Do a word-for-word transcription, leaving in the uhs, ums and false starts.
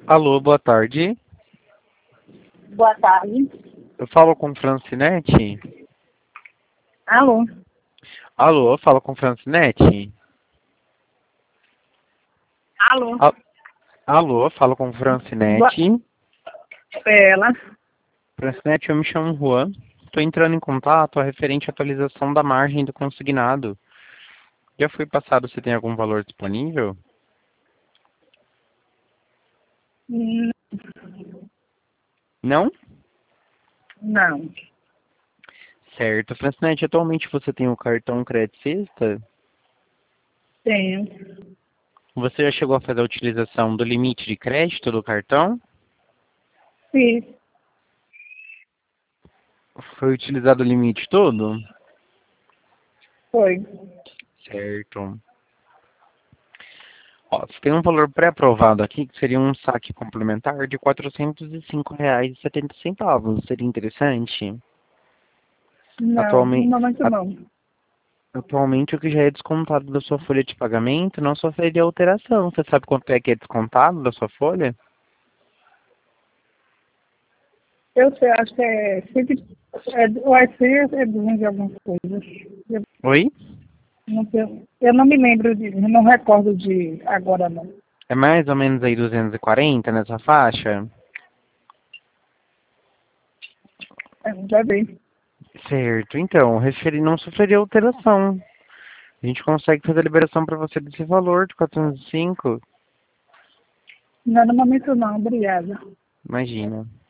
Alô, boa tarde. Boa tarde. Eu falo com Francinete? Alô? Alô, eu falo com Francinete? Alô? A- Alô, eu falo com Boa... Francinete? Ela? Francinete, eu me chamo Juan. Estou entrando em contato a referente à atualização da margem do consignado. Já foi passado se tem algum valor disponível? Hum, Não? Não. Certo. Francinete, atualmente você tem o cartão Crédito Sexta? Tenho. Você já chegou a fazer a utilização do limite de crédito do cartão? Sim. Foi utilizado o limite todo? Foi. Certo. Ó, você tem um valor pré-aprovado aqui, que seria um saque complementar de quatrocentos e cinco reais e setenta centavos. Seria interessante? Não, no Atualmente, momento não. atualmente, o que já é descontado da sua folha de pagamento não sofreria alteração. Você sabe quanto é que é descontado da sua folha? Eu sei, acho que é sempre. É, vai ser é duzentos e algumas coisas. Eu Oi? não, tenho- eu não me lembro de. Eu não recordo de agora não. É mais ou menos aí duzentos e quarenta nessa faixa? É, já vi. Certo. Então, referi não sofreria alteração. A gente consegue fazer a liberação para você desse valor de quatrocentos e cinco. Não, no momento não, obrigada. Imagina.